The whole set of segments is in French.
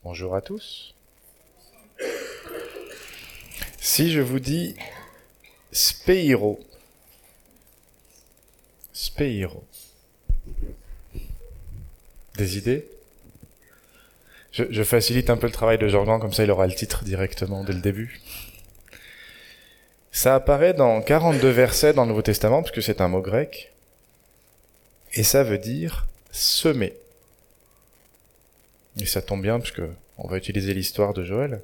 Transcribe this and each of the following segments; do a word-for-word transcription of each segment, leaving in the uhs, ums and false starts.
Bonjour à tous. Si je vous dis Speiro, Speiro, des idées ? je, je facilite un peu le travail de Jean-Jean, comme ça il aura le titre directement dès le début. Ça apparaît dans quarante-deux versets dans le Nouveau Testament, puisque c'est un mot grec, et ça veut dire semer. Et ça tombe bien, puisque on va utiliser l'histoire de Joël.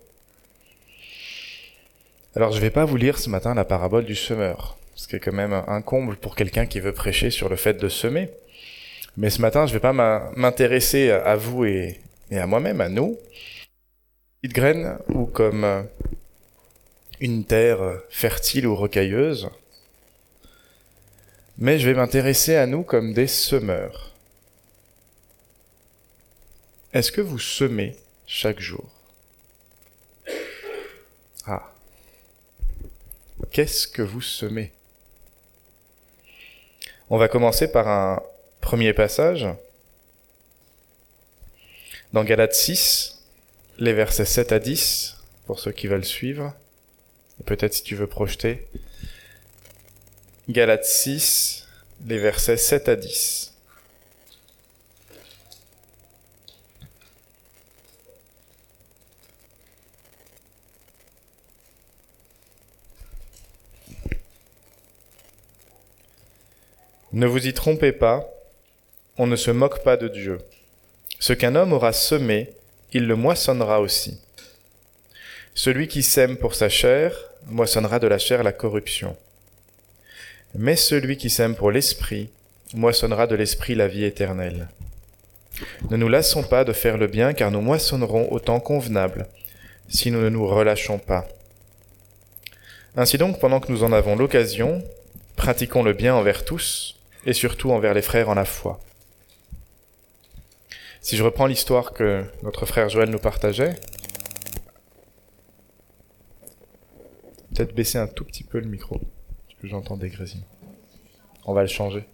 Alors je vais pas vous lire ce matin la parabole du semeur, ce qui est quand même un comble pour quelqu'un qui veut prêcher sur le fait de semer. Mais ce matin, je vais pas m'intéresser à vous et, et à moi-même, à nous, petites graines ou comme une terre fertile ou rocailleuse, mais je vais m'intéresser à nous comme des semeurs. Est-ce que vous semez chaque jour ? Ah. Qu'est-ce que vous semez ? On va commencer par un premier passage. Dans Galates six, les versets sept à dix, pour ceux qui veulent suivre. Et peut-être si tu veux projeter. Galates six, les versets sept à dix. Ne vous y trompez pas, on ne se moque pas de Dieu. Ce qu'un homme aura semé, il le moissonnera aussi. Celui qui sème pour sa chair, moissonnera de la chair la corruption. Mais celui qui sème pour l'esprit, moissonnera de l'esprit la vie éternelle. Ne nous lassons pas de faire le bien, car nous moissonnerons au temps convenable, si nous ne nous relâchons pas. Ainsi donc, pendant que nous en avons l'occasion, pratiquons le bien envers tous, et surtout envers les frères en la foi. Si je reprends l'histoire que notre frère Joël nous partageait, peut-être baisser un tout petit peu le micro, parce que j'entends des grésillements. On va le changer.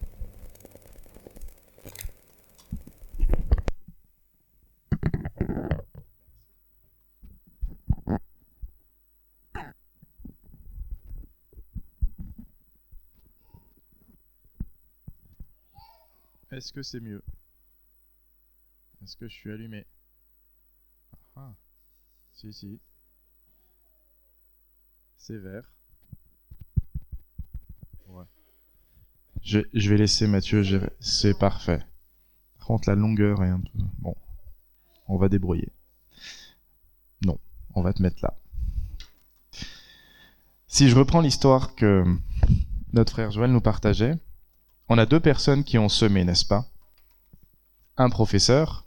Est-ce que c'est mieux ? Est-ce que je suis allumé ? Ah, si, si. C'est vert. Ouais. Je, je vais laisser Mathieu gérer. C'est parfait. Par contre, la longueur est un peu... Bon, on va débrouiller. Non, on va te mettre là. Si je reprends l'histoire que notre frère Joël nous partageait, on a deux personnes qui ont semé, n'est-ce pas ? Un professeur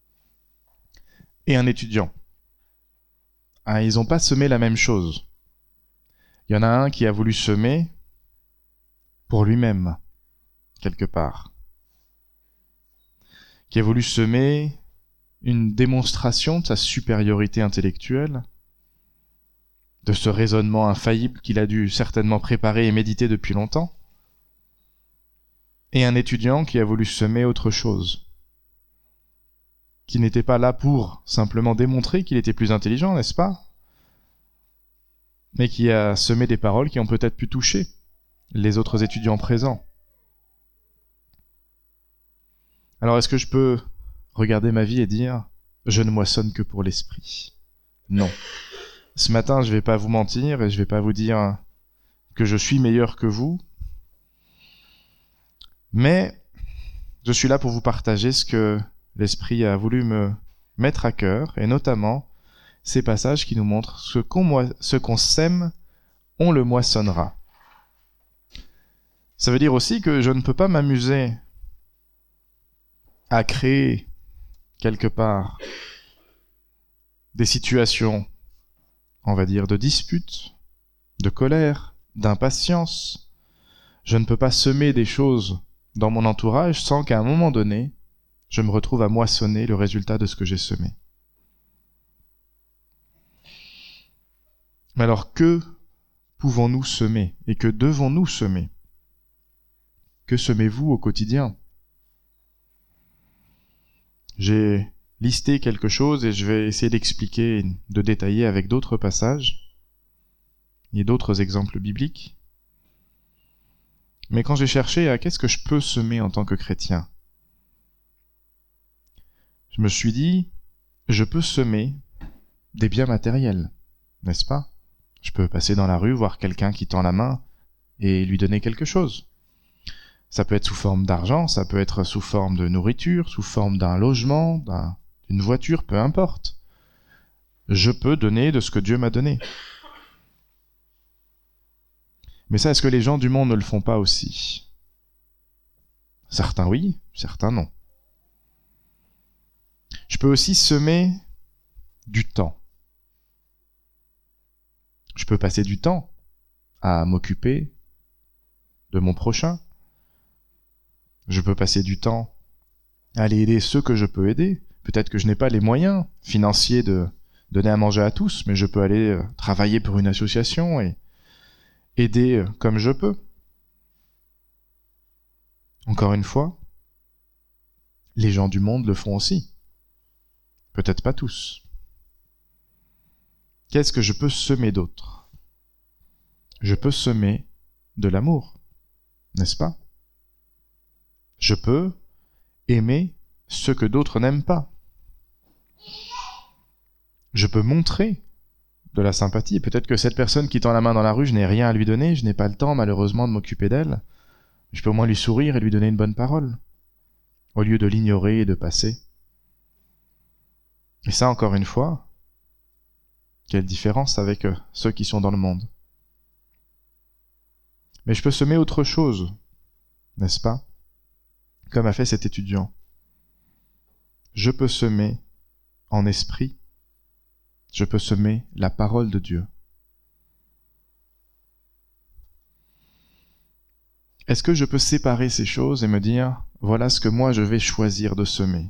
et un étudiant. Ah, ils n'ont pas semé la même chose. Il y en a un qui a voulu semer pour lui-même, quelque part. Qui a voulu semer une démonstration de sa supériorité intellectuelle, de ce raisonnement infaillible qu'il a dû certainement préparer et méditer depuis longtemps. Et un étudiant qui a voulu semer autre chose, qui n'était pas là pour simplement démontrer qu'il était plus intelligent, n'est-ce pas ? Mais qui a semé des paroles qui ont peut-être pu toucher les autres étudiants présents. Alors est-ce que je peux regarder ma vie et dire « Je ne moissonne que pour l'esprit ». Non. Ce matin, je ne vais pas vous mentir et je ne vais pas vous dire que je suis meilleur que vous, mais je suis là pour vous partager ce que l'Esprit a voulu me mettre à cœur, et notamment ces passages qui nous montrent ce qu'on, mo- ce qu'on sème, on le moissonnera. Ça veut dire aussi que je ne peux pas m'amuser à créer quelque part des situations, on va dire, de dispute, de colère, d'impatience. Je ne peux pas semer des choses dans mon entourage sans qu'à un moment donné, je me retrouve à moissonner le résultat de ce que j'ai semé. Mais alors, que pouvons-nous semer et que devons-nous semer ? Que semez-vous au quotidien ? J'ai lister quelque chose et je vais essayer d'expliquer, de détailler avec d'autres passages et d'autres exemples bibliques. Mais quand j'ai cherché à qu'est-ce que je peux semer en tant que chrétien, je me suis dit, je peux semer des biens matériels, n'est-ce pas? Je peux passer dans la rue, voir quelqu'un qui tend la main et lui donner quelque chose. Ça peut être sous forme d'argent, ça peut être sous forme de nourriture, sous forme d'un logement, d'un, d'une voiture, peu importe. Je peux donner de ce que Dieu m'a donné. Mais ça, est-ce que les gens du monde ne le font pas aussi? Certains oui, certains non. Je peux aussi semer du temps. Je peux passer du temps à m'occuper de mon prochain. Je peux passer du temps à aller aider ceux que je peux aider. Peut-être que je n'ai pas les moyens financiers de donner à manger à tous, mais je peux aller euh, travailler pour une association et aider euh, comme je peux. Encore une fois, les gens du monde le font aussi. Peut-être pas tous. Qu'est-ce que je peux semer d'autre? Je peux semer de l'amour, n'est-ce pas? Je peux aimer ce que d'autres n'aiment pas. Je peux montrer de la sympathie. Peut-être que cette personne qui tend la main dans la rue, je n'ai rien à lui donner, je n'ai pas le temps malheureusement de m'occuper d'elle. Je peux au moins lui sourire et lui donner une bonne parole, au lieu de l'ignorer et de passer. Et ça, encore une fois, quelle différence avec euh, ceux qui sont dans le monde. Mais je peux semer autre chose, n'est-ce pas? Comme a fait cet étudiant. Je peux semer en esprit, je peux semer la parole de Dieu. Est-ce que je peux séparer ces choses et me dire, voilà ce que moi je vais choisir de semer?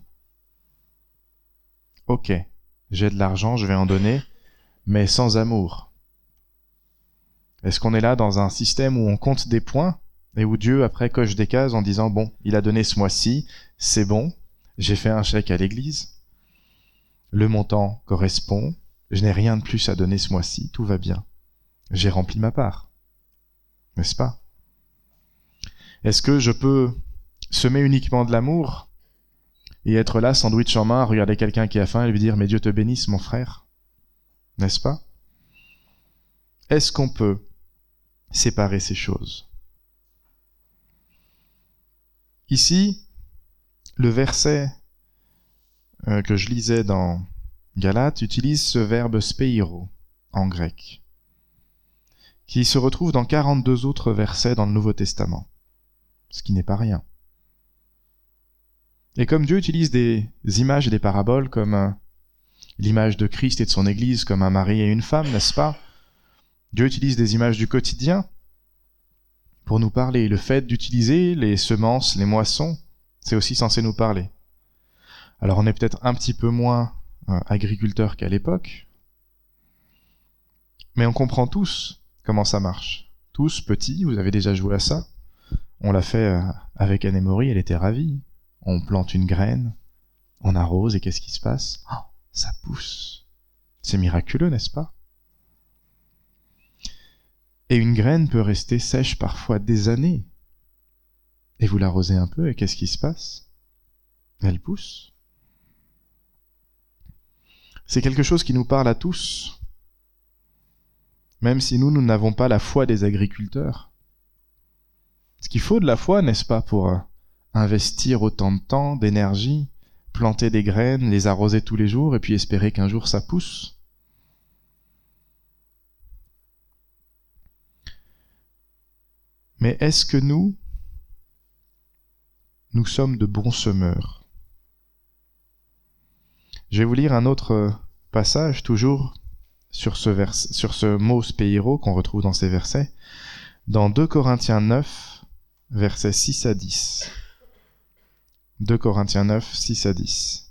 Ok, j'ai de l'argent, je vais en donner, mais sans amour. Est-ce qu'on est là dans un système où on compte des points et où Dieu après coche des cases en disant, bon, il a donné ce mois-ci, c'est bon, j'ai fait un chèque à l'église, le montant correspond, je n'ai rien de plus à donner ce mois-ci, tout va bien. J'ai rempli ma part, n'est-ce pas? Est-ce que je peux semer uniquement de l'amour et être là, sandwich en main, à regarder quelqu'un qui a faim et lui dire « Mais Dieu te bénisse, mon frère », n'est-ce pas? Est-ce qu'on peut séparer ces choses? Ici, le verset euh, que je lisais dans Galates utilise ce verbe speiro en grec, qui se retrouve dans quarante-deux autres versets dans le Nouveau Testament, ce qui n'est pas rien. Et comme Dieu utilise des images et des paraboles comme euh, l'image de Christ et de son Église comme un mari et une femme, n'est-ce pas? Dieu utilise des images du quotidien pour nous parler. Le fait d'utiliser les semences, les moissons, c'est aussi censé nous parler. Alors on est peut-être un petit peu moins euh, agriculteurs qu'à l'époque, mais on comprend tous comment ça marche. Tous petits, vous avez déjà joué à ça. On l'a fait euh, avec Anne-Marie, elle était ravie. On plante une graine, on arrose et qu'est-ce qui se passe? Oh, ça pousse. C'est miraculeux, n'est-ce pas? Et une graine peut rester sèche parfois des années. Et vous l'arrosez un peu et qu'est-ce qui se passe? Elle pousse. C'est quelque chose qui nous parle à tous, même si nous, nous n'avons pas la foi des agriculteurs. Ce qu'il faut de la foi, n'est-ce pas, pour euh, investir autant de temps, d'énergie, planter des graines, les arroser tous les jours et puis espérer qu'un jour ça pousse. Mais est-ce que nous, nous sommes de bons semeurs? Je vais vous lire un autre passage, toujours sur ce, vers, sur ce mot speiro qu'on retrouve dans ces versets, dans deux Corinthiens neuf, versets six à dix. deux Corinthiens neuf, six à dix.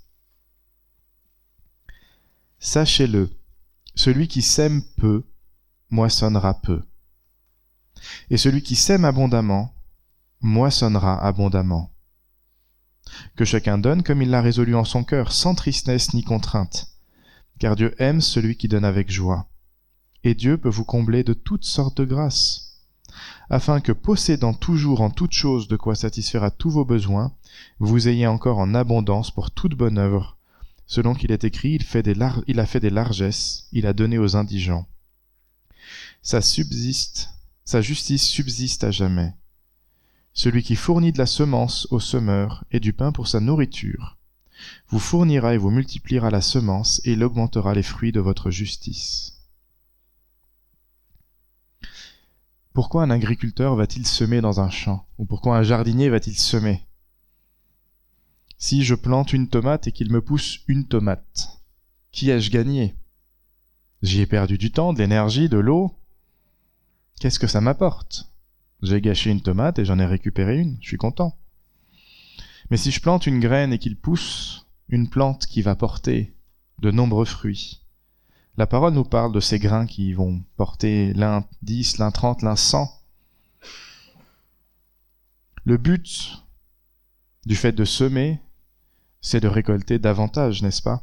Sachez-le, celui qui sème peu, moissonnera peu. Et celui qui sème abondamment, moissonnera abondamment. Que chacun donne comme il l'a résolu en son cœur, sans tristesse ni contrainte. Car Dieu aime celui qui donne avec joie. Et Dieu peut vous combler de toutes sortes de grâces, afin que, possédant toujours en toutes choses de quoi satisfaire à tous vos besoins, vous ayez encore en abondance pour toute bonne œuvre. Selon qu'il est écrit, il, fait des lar- il a fait des largesses, il a donné aux indigents. Ça subsiste, sa justice subsiste à jamais. Celui qui fournit de la semence au semeur et du pain pour sa nourriture, vous fournira et vous multipliera la semence et il augmentera les fruits de votre justice. Pourquoi un agriculteur va-t-il semer dans un champ? Ou pourquoi un jardinier va-t-il semer? Si je plante une tomate et qu'il me pousse une tomate, qui ai-je gagné? J'y ai perdu du temps, de l'énergie, de l'eau. Qu'est-ce que ça m'apporte? J'ai gâché une tomate et j'en ai récupéré une, je suis content. Mais si je plante une graine et qu'il pousse une plante qui va porter de nombreux fruits, la parole nous parle de ces grains qui vont porter l'un dix, l'un trente, l'un cent. Le but du fait de semer, c'est de récolter davantage, n'est-ce pas?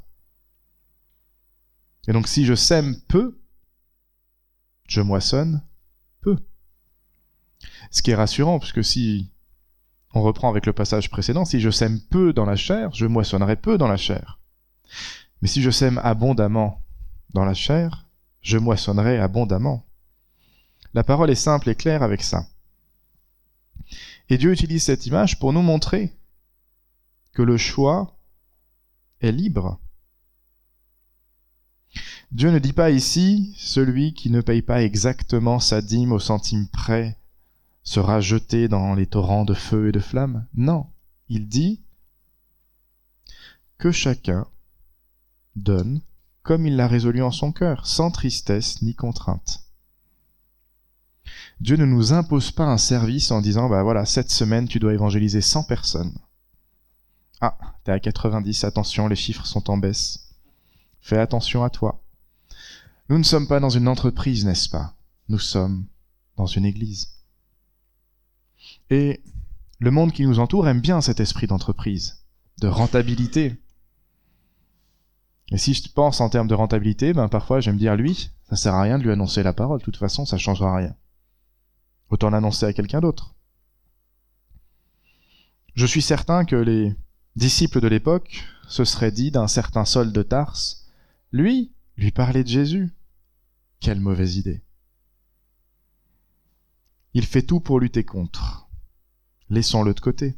Et donc si je sème peu, je moissonne peu. Ce qui est rassurant, puisque si on reprend avec le passage précédent, si je sème peu dans la chair, je moissonnerai peu dans la chair. Mais si je sème abondamment dans la chair, je moissonnerai abondamment. La parole est simple et claire avec ça. Et Dieu utilise cette image pour nous montrer que le choix est libre. Dieu ne dit pas ici, celui qui ne paye pas exactement sa dîme au centime près sera jeté dans les torrents de feu et de flammes. Non, il dit que chacun donne comme il l'a résolu en son cœur, sans tristesse ni contrainte. Dieu ne nous impose pas un service en disant, bah voilà, cette semaine tu dois évangéliser cent personnes. Ah, t'es à quatre-vingt-dix, attention, les chiffres sont en baisse. Fais attention à toi. Nous ne sommes pas dans une entreprise, n'est-ce pas? Nous sommes dans une église. Et le monde qui nous entoure aime bien cet esprit d'entreprise, de rentabilité. Et si je pense en termes de rentabilité, ben parfois j'aime dire lui, ça sert à rien de lui annoncer la parole, de toute façon ça changera rien. Autant l'annoncer à quelqu'un d'autre. Je suis certain que les disciples de l'époque se seraient dit d'un certain Saul de Tarse, lui, lui parler de Jésus. Quelle mauvaise idée. Il fait tout pour lutter contre. Laissons-le de côté.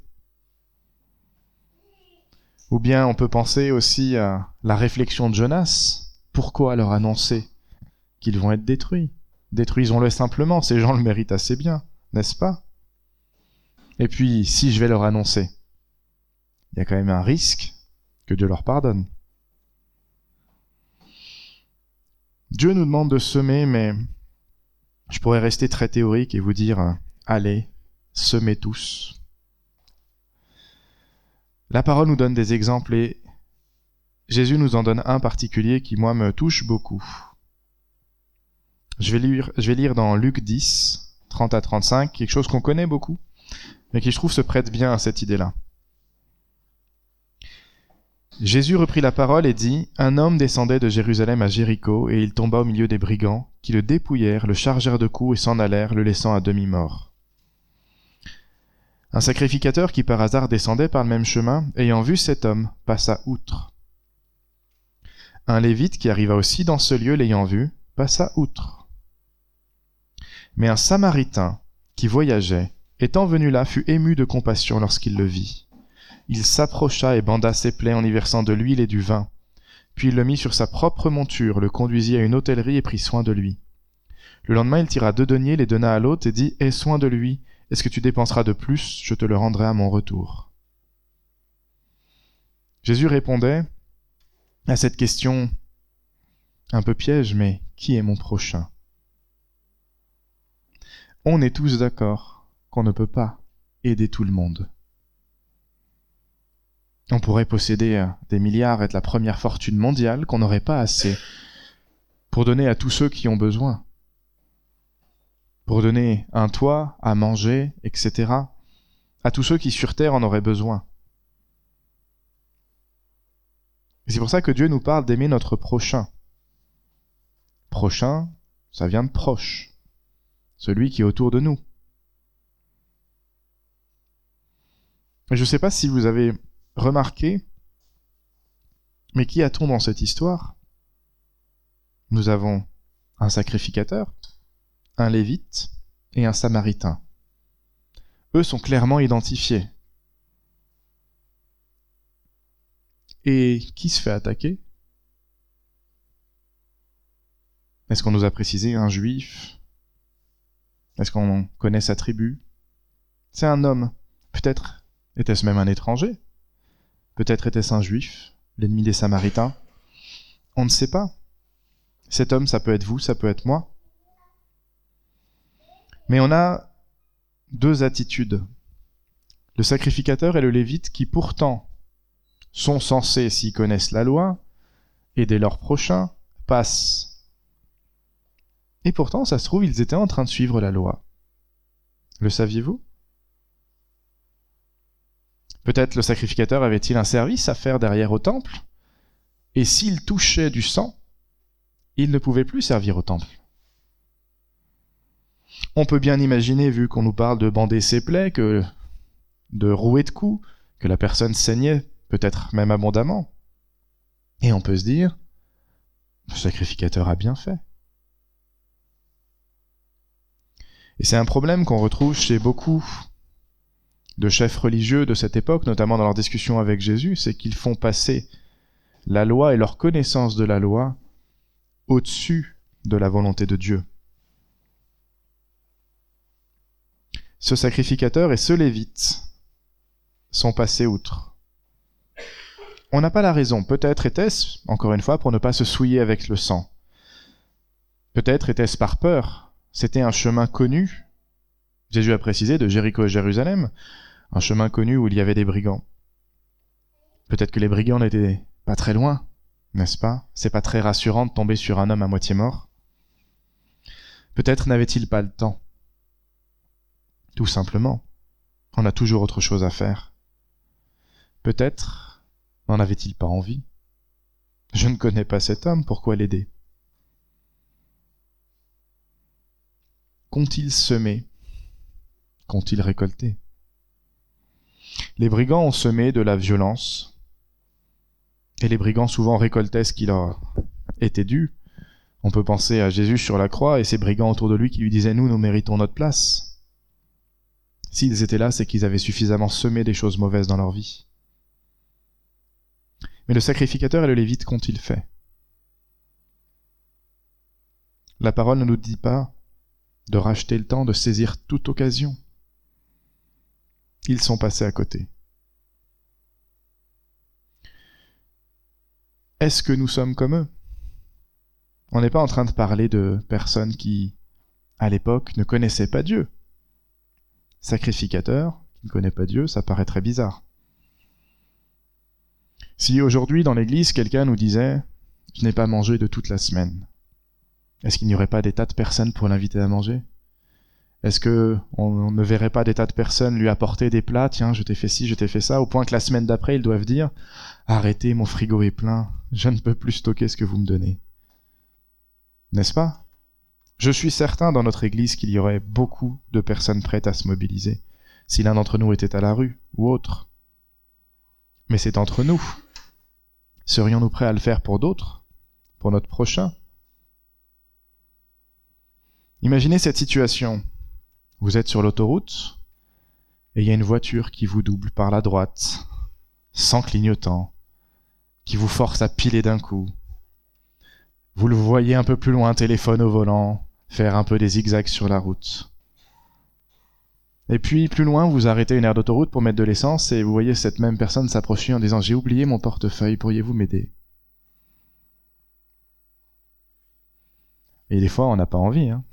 Ou bien on peut penser aussi à la réflexion de Jonas. Pourquoi leur annoncer qu'ils vont être détruits? Détruisons-le simplement, ces gens le méritent assez bien, n'est-ce pas? Et puis, si je vais leur annoncer, il y a quand même un risque que Dieu leur pardonne. Dieu nous demande de semer, mais je pourrais rester très théorique et vous dire, allez, semez tous. La parole nous donne des exemples et Jésus nous en donne un particulier qui, moi, me touche beaucoup. Je vais lire, je vais lire dans Luc dix, trente à trente-cinq, quelque chose qu'on connaît beaucoup, mais qui, je trouve, se prête bien à cette idée-là. Jésus reprit la parole et dit « Un homme descendait de Jérusalem à Jéricho, et il tomba au milieu des brigands, qui le dépouillèrent, le chargèrent de coups et s'en allèrent, le laissant à demi-mort. Un sacrificateur qui par hasard descendait par le même chemin, ayant vu cet homme, passa outre. Un lévite qui arriva aussi dans ce lieu, l'ayant vu, passa outre. Mais un samaritain qui voyageait, étant venu là, fut ému de compassion lorsqu'il le vit. Il s'approcha et banda ses plaies en y versant de l'huile et du vin. Puis il le mit sur sa propre monture, le conduisit à une hôtellerie et prit soin de lui. Le lendemain, il tira deux deniers, les donna à l'hôte et dit « Aie soin de lui, est-ce que tu dépenseras de plus? Je te le rendrai à mon retour. » Jésus répondait à cette question un peu piège, mais qui est mon prochain? On est tous d'accord qu'on ne peut pas aider tout le monde. On pourrait posséder des milliards, être la première fortune mondiale, qu'on n'aurait pas assez pour donner à tous ceux qui ont besoin. Pour donner un toit, à manger, et cetera, à tous ceux qui sur terre en auraient besoin. Et c'est pour ça que Dieu nous parle d'aimer notre prochain. Prochain, ça vient de proche. Celui qui est autour de nous. Et je ne sais pas si vous avez remarqué, mais qui a-t-on dans cette histoire ? Nous avons un sacrificateur, un lévite et un samaritain. Eux sont clairement identifiés. Et qui se fait attaquer ? Est-ce qu'on nous a précisé un juif ? Est-ce qu'on connaît sa tribu ? C'est un homme. Peut-être était-ce même un étranger ? Peut-être était-ce un juif, l'ennemi des Samaritains ? On ne sait pas. Cet homme, ça peut être vous, ça peut être moi. Mais on a deux attitudes. Le sacrificateur et le lévite qui pourtant sont censés, s'ils connaissent la loi, aider leurs prochains, passent. Et pourtant, ça se trouve, ils étaient en train de suivre la loi. Le saviez-vous ? Peut-être le sacrificateur avait-il un service à faire derrière au temple, et s'il touchait du sang, il ne pouvait plus servir au temple. On peut bien imaginer, vu qu'on nous parle de bander ses plaies, que de rouer de coups, que la personne saignait, peut-être même abondamment. Et on peut se dire, le sacrificateur a bien fait. Et c'est un problème qu'on retrouve chez beaucoup de chefs religieux de cette époque, notamment dans leurs discussions avec Jésus, c'est qu'ils font passer la loi et leur connaissance de la loi au-dessus de la volonté de Dieu. Ce sacrificateur et ce lévite sont passés outre. On n'a pas la raison. Peut-être était-ce, encore une fois, pour ne pas se souiller avec le sang. Peut-être était-ce par peur. C'était un chemin connu. Jésus a précisé de Jéricho à Jérusalem, un chemin connu où il y avait des brigands. Peut-être que les brigands n'étaient pas très loin, n'est-ce pas ? C'est pas très rassurant de tomber sur un homme à moitié mort. Peut-être n'avait-il pas le temps. Tout simplement, on a toujours autre chose à faire. Peut-être n'en avait-il pas envie. Je ne connais pas cet homme, pourquoi l'aider ? Qu'ont-ils semé ? Qu'ont-ils récolté ? Les brigands ont semé de la violence, et les brigands souvent récoltaient ce qui leur était dû. On peut penser à Jésus sur la croix et ces brigands autour de lui qui lui disaient « Nous, nous méritons notre place ». S'ils étaient là, c'est qu'ils avaient suffisamment semé des choses mauvaises dans leur vie. Mais le sacrificateur et le lévite, qu'ont-ils fait ? La parole ne nous dit pas de racheter le temps, de saisir toute occasion. Ils sont passés à côté. Est-ce que nous sommes comme eux ? On n'est pas en train de parler de personnes qui, à l'époque, ne connaissaient pas Dieu. Sacrificateur, qui ne connaît pas Dieu, ça paraît très bizarre. Si aujourd'hui, dans l'église, quelqu'un nous disait « Je n'ai pas mangé de toute la semaine », est-ce qu'il n'y aurait pas des tas de personnes pour l'inviter à manger ? Est-ce que on ne verrait pas des tas de personnes lui apporter des plats ? Tiens, je t'ai fait ci, je t'ai fait ça, au point que la semaine d'après, ils doivent dire « Arrêtez, mon frigo est plein, je ne peux plus stocker ce que vous me donnez. » N'est-ce pas ? Je suis certain dans notre église qu'il y aurait beaucoup de personnes prêtes à se mobiliser, si l'un d'entre nous était à la rue ou autre. Mais c'est entre nous. Serions-nous prêts à le faire pour d'autres ? Pour notre prochain ? Imaginez cette situation. Vous êtes sur l'autoroute et il y a une voiture qui vous double par la droite, sans clignotant, qui vous force à piler d'un coup. Vous le voyez un peu plus loin, téléphone au volant, faire un peu des zigzags sur la route. Et puis, plus loin, vous arrêtez une aire d'autoroute pour mettre de l'essence et vous voyez cette même personne s'approcher en disant « J'ai oublié mon portefeuille, pourriez-vous m'aider ?» Et des fois, on n'a pas envie. Hein.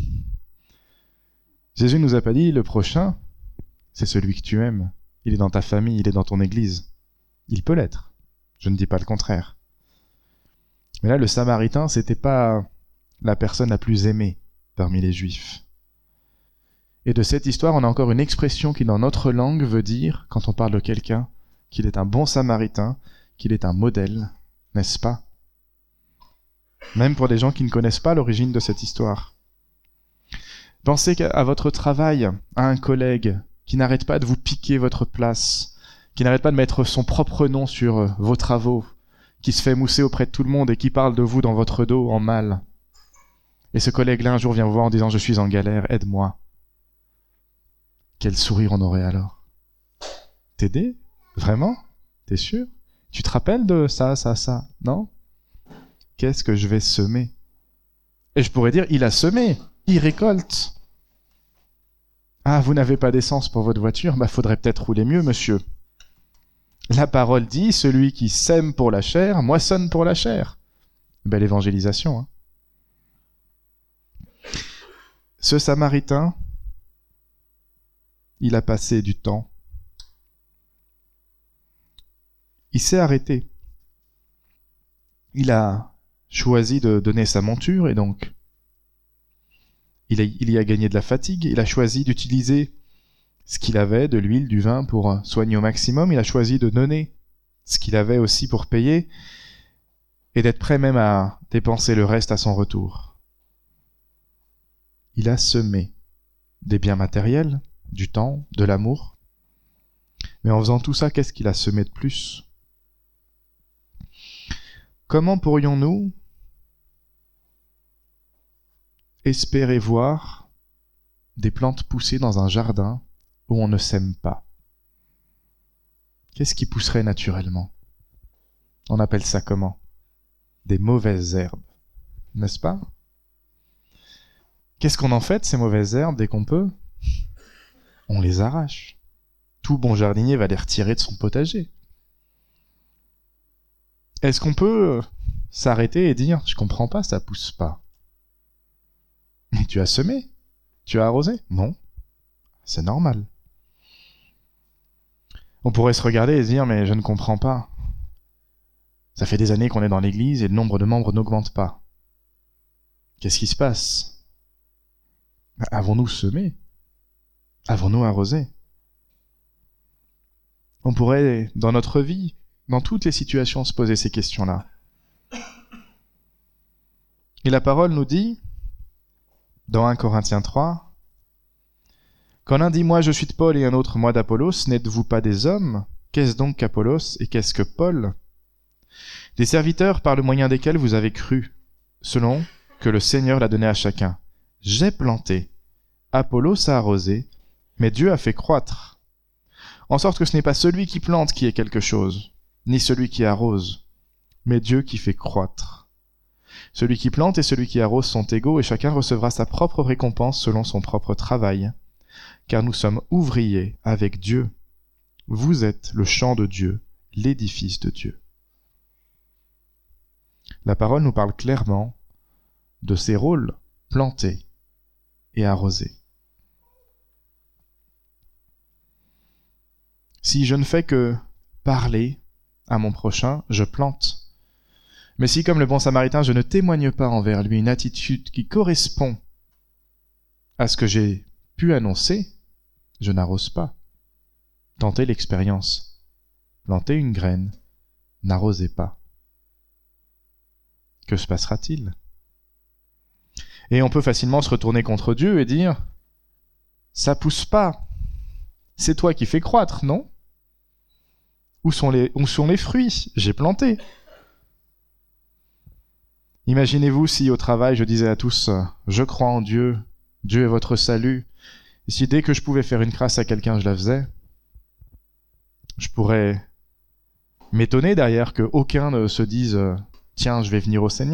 Jésus nous a pas dit « Le prochain, c'est celui que tu aimes. Il est dans ta famille, il est dans ton église. » Il peut l'être. Je ne dis pas le contraire. Mais là, le Samaritain, c'était pas la personne la plus aimée parmi les Juifs. Et de cette histoire, on a encore une expression qui, dans notre langue, veut dire, quand on parle de quelqu'un, qu'il est un bon Samaritain, qu'il est un modèle, n'est-ce pas? Même pour des gens qui ne connaissent pas l'origine de cette histoire. Pensez à votre travail, à un collègue qui n'arrête pas de vous piquer votre place, qui n'arrête pas de mettre son propre nom sur vos travaux, qui se fait mousser auprès de tout le monde et qui parle de vous dans votre dos en mal. Et ce collègue-là un jour vient vous voir en disant « Je suis en galère, aide-moi ». Quel sourire on aurait alors? T'aider? Vraiment? T'es sûr? Tu te rappelles de ça, ça, ça? Non? Qu'est-ce que je vais semer? Et je pourrais dire, il a semé, il récolte. Ah, vous n'avez pas d'essence pour votre voiture? Bah, faudrait peut-être rouler mieux, monsieur. La parole dit, celui qui sème pour la chair, moissonne pour la chair. Belle évangélisation, hein. Ce Samaritain, il a passé du temps. Il s'est arrêté. Il a choisi de donner sa monture et donc il, a, il y a gagné de la fatigue. Il a choisi d'utiliser ce qu'il avait, de l'huile, du vin pour soigner au maximum. Il a choisi de donner ce qu'il avait aussi pour payer et d'être prêt même à dépenser le reste à son retour. Il a semé des biens matériels, du temps, de l'amour. Mais en faisant tout ça, qu'est-ce qu'il a semé de plus? Comment pourrions-nous espérer voir des plantes pousser dans un jardin où on ne sème pas? Qu'est-ce qui pousserait naturellement? On appelle ça comment? Des mauvaises herbes, n'est-ce pas? Qu'est-ce qu'on en fait de ces mauvaises herbes dès qu'on peut? On les arrache. Tout bon jardinier va les retirer de son potager. Est-ce qu'on peut s'arrêter et dire « Je comprends pas, ça pousse pas ». Mais tu as semé? Tu as arrosé? Non. C'est normal. On pourrait se regarder et se dire « Mais je ne comprends pas. Ça fait des années qu'on est dans l'église et le nombre de membres n'augmente pas. Qu'est-ce qui se passe? Avons-nous semé? Avons-nous arrosé? » On pourrait, dans notre vie, dans toutes les situations, se poser ces questions-là. Et la parole nous dit, dans un Corinthiens trois, « Quand l'un dit « Moi, je suis de Paul » et un autre « Moi d'Apollos », n'êtes-vous pas des hommes? Qu'est-ce donc qu'Apollos et qu'est-ce que Paul? Des serviteurs par le moyen desquels vous avez cru, selon que le Seigneur l'a donné à chacun. J'ai planté, Apollos a arrosé, mais Dieu a fait croître. En sorte que ce n'est pas celui qui plante qui est quelque chose, ni celui qui arrose, mais Dieu qui fait croître. Celui qui plante et celui qui arrose sont égaux, et chacun recevra sa propre récompense selon son propre travail. Car nous sommes ouvriers avec Dieu. Vous êtes le champ de Dieu, l'édifice de Dieu. La parole nous parle clairement de ces rôles, planter et arroser. Si je ne fais que parler à mon prochain, je plante. Mais si, comme le bon samaritain, je ne témoigne pas envers lui une attitude qui correspond à ce que j'ai pu annoncer, je n'arrose pas. Tentez l'expérience. Plantez une graine, n'arrosez pas. Que se passera-t-il? Et on peut facilement se retourner contre Dieu et dire « Ça pousse pas. C'est toi qui fais croître, non? Où sont les, où sont les fruits? J'ai planté. » Imaginez-vous si au travail je disais à tous « Je crois en Dieu, Dieu est votre salut. » Et si dès que je pouvais faire une crasse à quelqu'un, je la faisais, je pourrais m'étonner derrière qu'aucun ne se dise « Tiens, je vais venir au Seigneur. »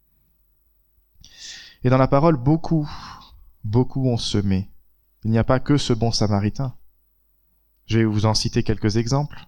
Et dans la parole, beaucoup, beaucoup ont semé. Il n'y a pas que ce bon samaritain. Je vais vous en citer quelques exemples.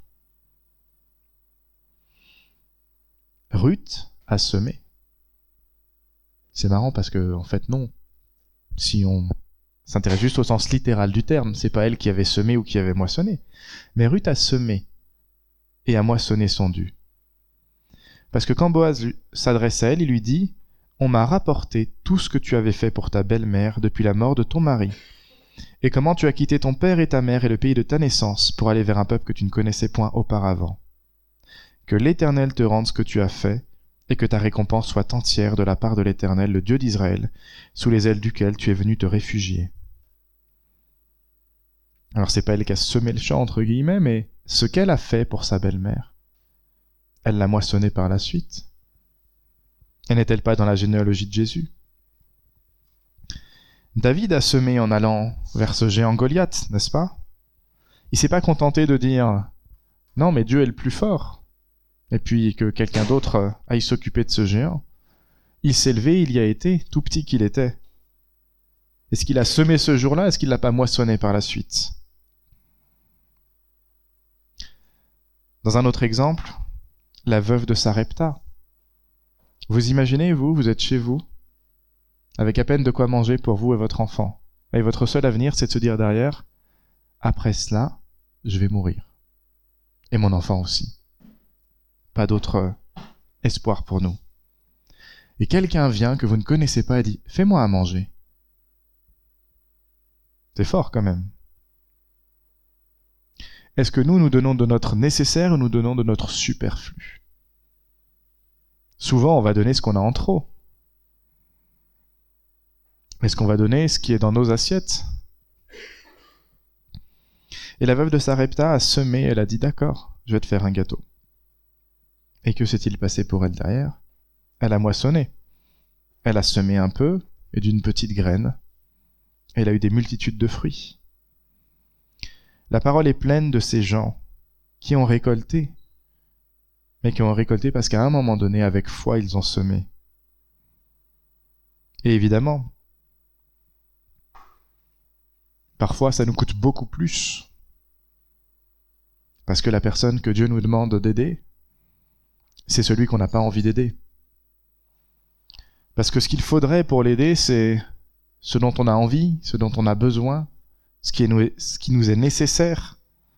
Ruth a semé. C'est marrant parce que, en fait, non. Si on s'intéresse juste au sens littéral du terme, c'est pas elle qui avait semé ou qui avait moissonné. Mais Ruth a semé et a moissonné son dû. Parce que quand Boaz s'adresse à elle, il lui dit « On m'a rapporté tout ce que tu avais fait pour ta belle-mère depuis la mort de ton mari, et comment tu as quitté ton père et ta mère et le pays de ta naissance pour aller vers un peuple que tu ne connaissais point auparavant. que l'Éternel te rende ce que tu as fait, et que ta récompense soit entière de la part de l'Éternel, le Dieu d'Israël, sous les ailes duquel tu es venu te réfugier. » Alors c'est pas elle qui a semé le champ, entre guillemets, mais ce qu'elle a fait pour sa belle-mère, elle l'a moissonné par la suite. Et n'est-elle pas dans la généalogie de Jésus ? David a semé en allant vers ce géant Goliath, n'est-ce pas ? Il s'est pas contenté de dire « Non, mais Dieu est le plus fort », et puis que quelqu'un d'autre aille s'occuper de ce géant. Il s'est levé, il y a été, tout petit qu'il était. Est-ce qu'il a semé ce jour-là ? Est-ce qu'il l'a pas moissonné par la suite ? Dans un autre exemple, la veuve de Sarepta. Vous imaginez, vous, vous êtes chez vous, avec à peine de quoi manger pour vous et votre enfant. Et votre seul avenir, c'est de se dire derrière, après cela, je vais mourir. Et mon enfant aussi. Pas d'autre espoir pour nous. Et quelqu'un vient que vous ne connaissez pas et dit, fais-moi à manger. C'est fort quand même. Est-ce que nous, nous donnons de notre nécessaire ou nous donnons de notre superflu ? Souvent, on va donner ce qu'on a en trop. Est-ce qu'on va donner ce qui est dans nos assiettes ? Et la veuve de Sarepta a semé, elle a dit, d'accord, je vais te faire un gâteau. Et que s'est-il passé pour elle derrière ? Elle a moissonné. Elle a semé un peu, et d'une petite graine. Elle a eu des multitudes de fruits. La parole est pleine de ces gens qui ont récolté, mais qui ont récolté parce qu'à un moment donné, avec foi, ils ont semé. Et évidemment, parfois ça nous coûte beaucoup plus, parce que la personne que Dieu nous demande d'aider, c'est celui qu'on n'a pas envie d'aider. Parce que ce qu'il faudrait pour l'aider, c'est ce dont on a envie, ce dont on a besoin, ce qui, est nous, ce qui nous est nécessaire.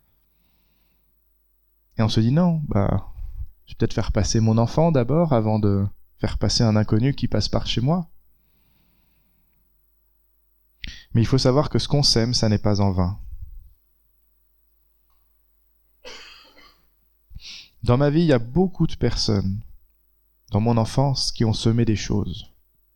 Et on se dit non, bah, je vais peut-être faire passer mon enfant d'abord avant de faire passer un inconnu qui passe par chez moi. Mais il faut savoir que ce qu'on sème, ça n'est pas en vain. Dans ma vie, il y a beaucoup de personnes, dans mon enfance, qui ont semé des choses.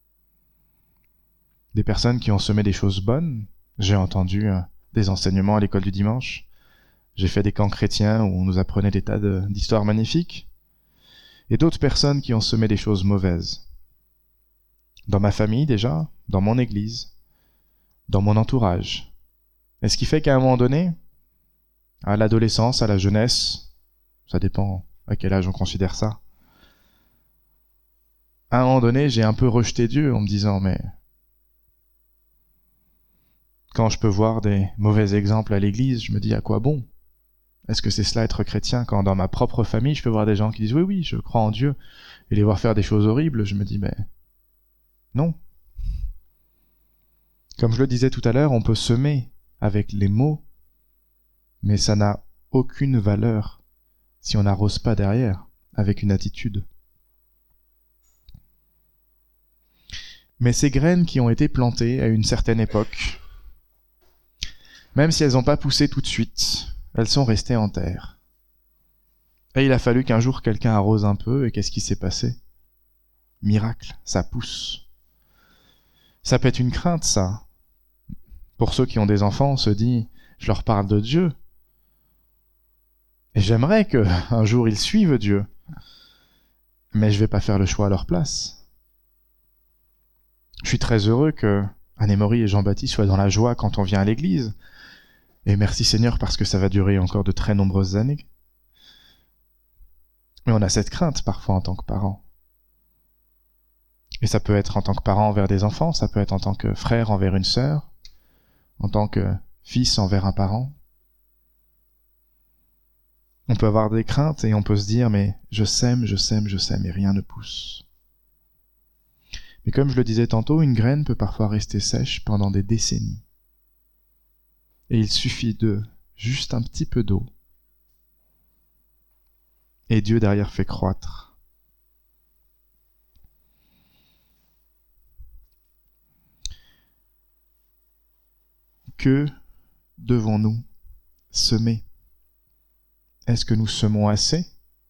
Des personnes qui ont semé des choses bonnes. J'ai entendu euh, des enseignements à l'école du dimanche. J'ai fait des camps chrétiens où on nous apprenait des tas de, d'histoires magnifiques. Et d'autres personnes qui ont semé des choses mauvaises. Dans ma famille déjà, dans mon église, dans mon entourage. Et ce qui fait qu'à un moment donné, à l'adolescence, à la jeunesse, ça dépend à quel âge on considère ça, à un moment donné, j'ai un peu rejeté Dieu en me disant, mais quand je peux voir des mauvais exemples à l'église, je me dis à quoi bon ? Est-ce que c'est cela être chrétien quand dans ma propre famille, je peux voir des gens qui disent oui, oui, je crois en Dieu, et les voir faire des choses horribles, je me dis mais non. Comme je le disais tout à l'heure, on peut semer avec les mots, mais ça n'a aucune valeur si on n'arrose pas derrière avec une attitude. Mais ces graines qui ont été plantées à une certaine époque, même si elles n'ont pas poussé tout de suite, elles sont restées en terre. Et il a fallu qu'un jour quelqu'un arrose un peu, et qu'est-ce qui s'est passé ? Miracle, ça pousse. Ça peut être une crainte, ça. Pour ceux qui ont des enfants, on se dit, je leur parle de Dieu. Et j'aimerais qu'un jour ils suivent Dieu. Mais je vais pas faire le choix à leur place. Je suis très heureux que Anne-Marie et Jean-Baptiste soient dans la joie quand on vient à l'église. Et merci Seigneur parce que ça va durer encore de très nombreuses années. Mais on a cette crainte parfois en tant que parents. Et ça peut être en tant que parent envers des enfants, ça peut être en tant que frère envers une sœur, en tant que fils envers un parent. On peut avoir des craintes et on peut se dire mais je sème, je sème, je sème et rien ne pousse. Mais comme je le disais tantôt, une graine peut parfois rester sèche pendant des décennies. Et il suffit de juste un petit peu d'eau. Et Dieu derrière fait croître. Que devons-nous semer ? Est-ce que nous semons assez ?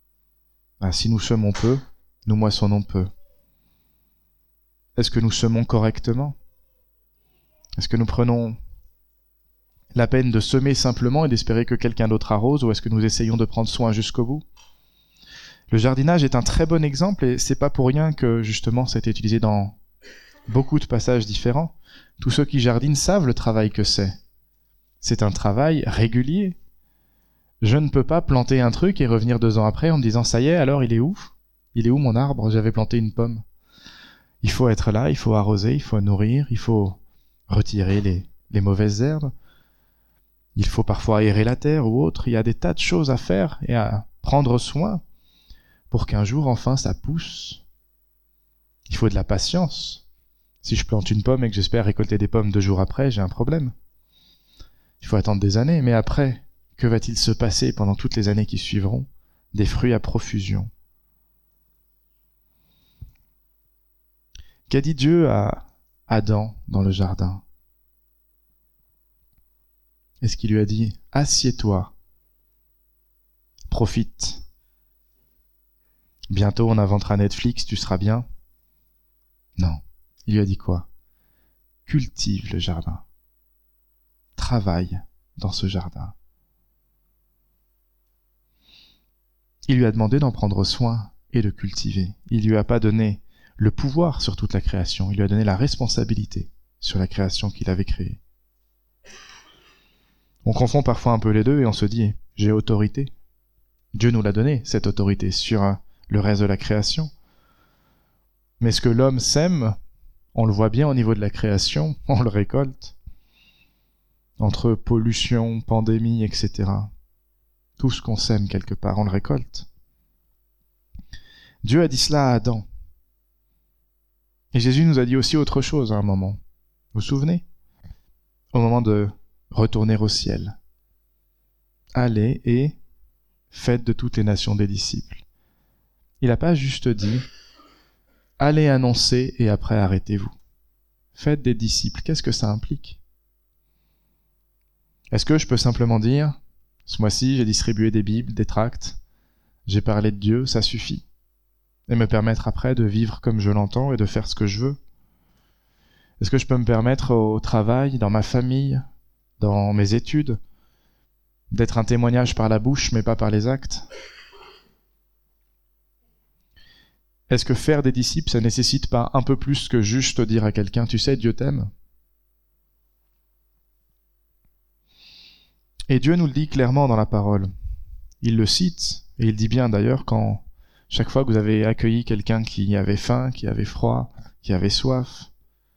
Ah, si nous semons peu, nous moissonnons peu. Est-ce que nous semons correctement? Est-ce que nous prenons la peine de semer simplement et d'espérer que quelqu'un d'autre arrose, ou est-ce que nous essayons de prendre soin jusqu'au bout? Le jardinage est un très bon exemple, et c'est pas pour rien que justement c'est utilisé dans beaucoup de passages différents. Tous ceux qui jardinent savent le travail que c'est. C'est un travail régulier. Je ne peux pas planter un truc et revenir deux ans après en me disant « ça y est, alors il est où? Il est où mon arbre? J'avais planté une pomme. » Il faut être là, il faut arroser, il faut nourrir, il faut retirer les, les mauvaises herbes. Il faut parfois aérer la terre ou autre. Il y a des tas de choses à faire et à prendre soin pour qu'un jour, enfin, ça pousse. Il faut de la patience. Si je plante une pomme et que j'espère récolter des pommes deux jours après, j'ai un problème. Il faut attendre des années, mais après, que va-t-il se passer pendant toutes les années qui suivront? Des fruits à profusion. Qu'a dit Dieu à Adam dans le jardin? Est-ce qu'il lui a dit « assieds-toi, profite, bientôt on inventera Netflix, tu seras bien ». Non, il lui a dit quoi? Cultive le jardin, travaille dans ce jardin. Il lui a demandé d'en prendre soin et de cultiver. Il lui a pas donné le pouvoir sur toute la création, il lui a donné la responsabilité sur la création qu'il avait créée. On confond parfois un peu les deux et on se dit « j'ai autorité ». Dieu nous l'a donné, cette autorité, sur le reste de la création. Mais ce que l'homme sème, on le voit bien au niveau de la création, on le récolte. Entre pollution, pandémie, et cetera. Tout ce qu'on sème quelque part, on le récolte. Dieu a dit cela à Adam. Et Jésus nous a dit aussi autre chose à un moment. Vous vous souvenez? Au moment de retourner au ciel. Allez et faites de toutes les nations des disciples. Il n'a pas juste dit « allez annoncer et après arrêtez-vous ». Faites des disciples, qu'est-ce que ça implique? Est-ce que je peux simplement dire « ce mois-ci j'ai distribué des bibles, des tracts, j'ai parlé de Dieu, ça suffit » et me permettre après de vivre comme je l'entends et de faire ce que je veux? Est-ce que je peux me permettre au travail, dans ma famille, dans mes études, d'être un témoignage par la bouche mais pas par les actes? Est-ce que faire des disciples, ça nécessite pas un peu plus que juste dire à quelqu'un « tu sais, Dieu t'aime » ? Et Dieu nous le dit clairement dans la parole. Il le cite, et il dit bien d'ailleurs quand chaque fois que vous avez accueilli quelqu'un qui avait faim, qui avait froid, qui avait soif,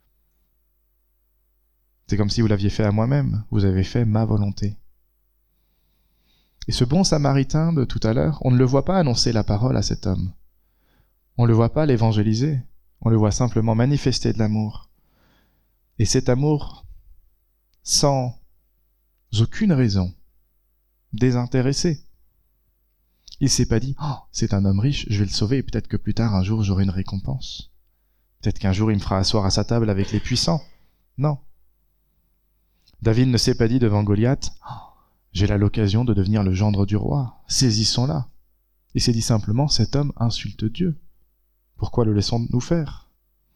c'est comme si vous l'aviez fait à moi-même, vous avez fait ma volonté. Et ce bon samaritain de tout à l'heure, on ne le voit pas annoncer la parole à cet homme. On ne le voit pas l'évangéliser, on le voit simplement manifester de l'amour. Et cet amour, sans aucune raison, désintéressé. Il s'est pas dit oh, « c'est un homme riche, je vais le sauver et peut-être que plus tard, un jour, j'aurai une récompense. Peut-être qu'un jour, il me fera asseoir à sa table avec les puissants. » Non. David ne s'est pas dit devant Goliath oh, « j'ai là l'occasion de devenir le gendre du roi, saisissons-la. » Il s'est dit simplement « cet homme insulte Dieu. Pourquoi le laissons-nous faire ?»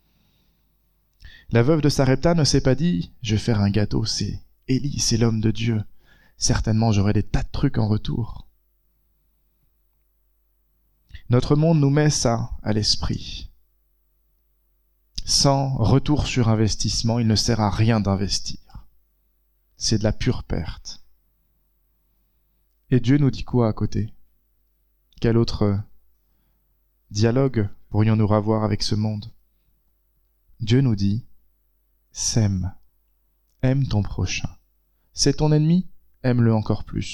La veuve de Sarepta ne s'est pas dit « je vais faire un gâteau, c'est Élie, c'est l'homme de Dieu. Certainement, j'aurai des tas de trucs en retour. » Notre monde nous met ça à l'esprit. Sans retour sur investissement, il ne sert à rien d'investir. C'est de la pure perte. Et Dieu nous dit quoi à côté? Quel autre dialogue pourrions-nous avoir avec ce monde? Dieu nous dit « sème, aime ton prochain. C'est ton ennemi, aime-le encore plus. »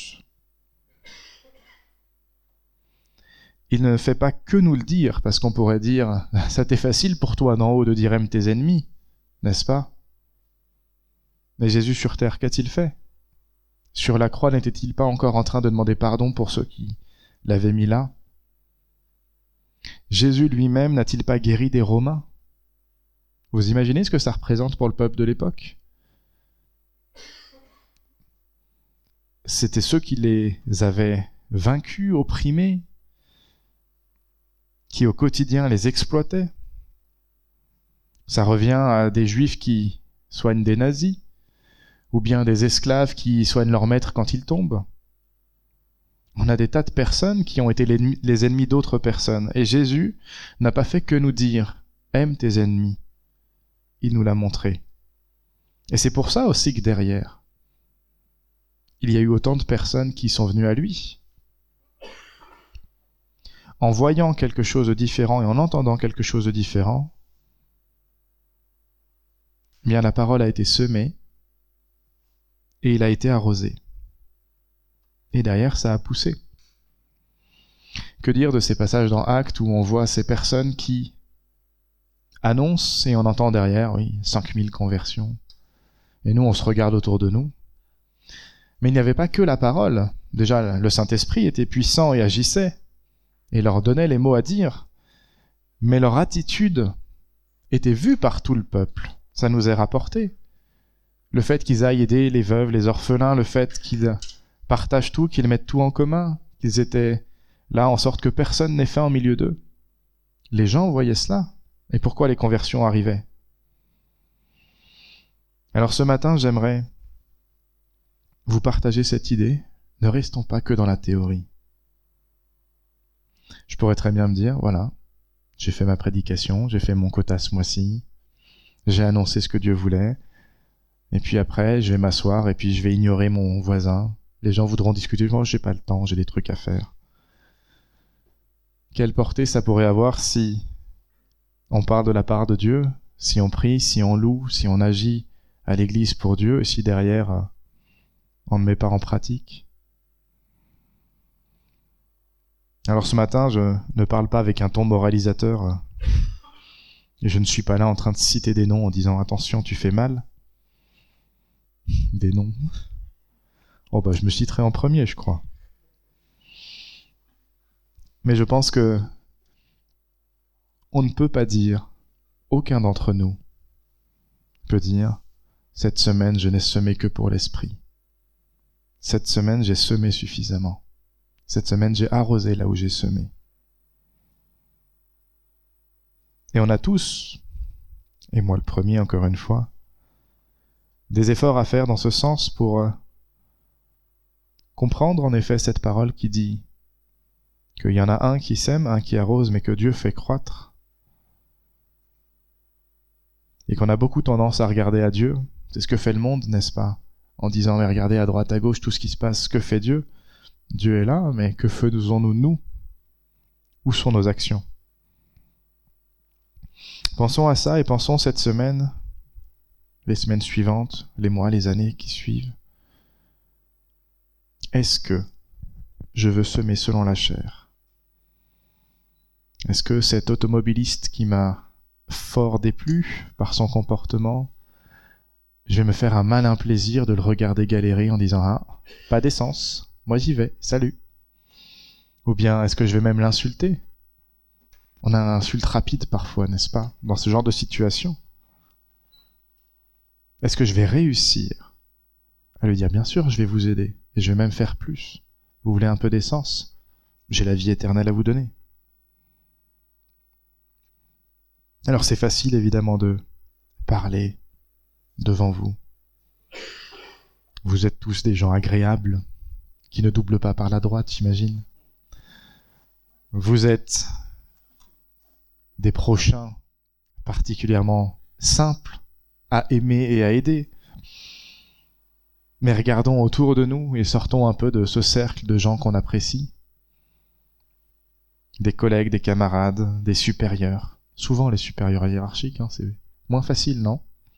Il ne fait pas que nous le dire, parce qu'on pourrait dire « ça t'est facile pour toi d'en haut de dire aime tes ennemis, n'est-ce pas ?» Mais Jésus sur terre, qu'a-t-il fait? Sur la croix, n'était-il pas encore en train de demander pardon pour ceux qui l'avaient mis là? Jésus lui-même n'a-t-il pas guéri des Romains? Vous imaginez ce que ça représente pour le peuple de l'époque? C'était ceux qui les avaient vaincus, opprimés, qui au quotidien les exploitaient. Ça revient à des juifs qui soignent des nazis, ou bien des esclaves qui soignent leur maître quand ils tombent. On a des tas de personnes qui ont été les ennemis d'autres personnes. Et Jésus n'a pas fait que nous dire « aime tes ennemis ». Il nous l'a montré. Et c'est pour ça aussi que derrière, il y a eu autant de personnes qui sont venues à lui. En voyant quelque chose de différent et en entendant quelque chose de différent, bien la parole a été semée et il a été arrosé. Et derrière, ça a poussé. Que dire de ces passages dans Actes où on voit ces personnes qui annoncent et on entend derrière, oui, cinq mille conversions. Et nous, on se regarde autour de nous. Mais il n'y avait pas que la parole. Déjà, le Saint-Esprit était puissant et agissait et leur donnait les mots à dire. Mais leur attitude était vue par tout le peuple. Ça nous est rapporté. Le fait qu'ils aillent aider les veuves, les orphelins, le fait qu'ils partagent tout, qu'ils mettent tout en commun, qu'ils étaient là en sorte que personne n'ait faim au milieu d'eux. Les gens voyaient cela. Et pourquoi les conversions arrivaient? Alors ce matin, j'aimerais vous partager cette idée. Ne restons pas que dans la théorie. Je pourrais très bien me dire, voilà, j'ai fait ma prédication, j'ai fait mon quota ce mois-ci, j'ai annoncé ce que Dieu voulait, et puis après, je vais m'asseoir et puis je vais ignorer mon voisin. Les gens voudront discuter, moi, j'ai pas le temps, j'ai des trucs à faire. Quelle portée ça pourrait avoir si on parle de la part de Dieu, si on prie, si on loue, si on agit à l'église pour Dieu, et si derrière, on ne met pas en pratique? Alors ce matin, je ne parle pas avec un ton moralisateur, et je ne suis pas là en train de citer des noms en disant « Attention, tu fais mal ». Des noms. Oh bah je me citerai en premier, je crois. Mais je pense que on ne peut pas dire, aucun d'entre nous peut dire « Cette semaine, je n'ai semé que pour l'esprit. Cette semaine, j'ai semé suffisamment. Cette semaine, j'ai arrosé là où j'ai semé. » Et on a tous, et moi le premier encore une fois, des efforts à faire dans ce sens pour euh, comprendre en effet cette parole qui dit qu'il y en a un qui sème, un qui arrose, mais que Dieu fait croître. Et qu'on a beaucoup tendance à regarder à Dieu. C'est ce que fait le monde, n'est-ce pas? En disant, mais regardez à droite, à gauche, tout ce qui se passe, que fait Dieu? Dieu est là, mais que faisons-nous, nous? Où sont nos actions? Pensons à ça et pensons cette semaine, les semaines suivantes, les mois, les années qui suivent. Est-ce que je veux semer selon la chair? Est-ce que cet automobiliste qui m'a fort déplu par son comportement, je vais me faire un malin plaisir de le regarder galérer en disant « Ah, pas d'essence, moi j'y vais, salut ». Ou bien est-ce que je vais même l'insulter? On a un insulte rapide parfois, n'est-ce pas, dans ce genre de situation. Est-ce que je vais réussir à lui dire « Bien sûr, je vais vous aider, et je vais même faire plus. Vous voulez un peu d'essence? J'ai la vie éternelle à vous donner. » Alors c'est facile évidemment de parler devant vous. Vous êtes tous des gens agréables, qui ne doublent pas par la droite, j'imagine. Vous êtes des prochains particulièrement simples à aimer et à aider. Mais regardons autour de nous et sortons un peu de ce cercle de gens qu'on apprécie. Des collègues, des camarades, des supérieurs. Souvent les supérieurs hiérarchiques, hein, c'est moins facile, non?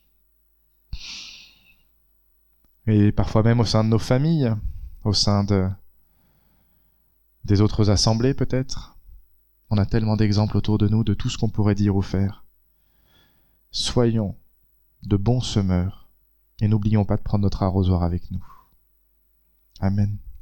Et parfois même au sein de nos familles, au sein de des autres assemblées peut-être. On a tellement d'exemples autour de nous de tout ce qu'on pourrait dire ou faire. Soyons de bons semeurs et n'oublions pas de prendre notre arrosoir avec nous. Amen.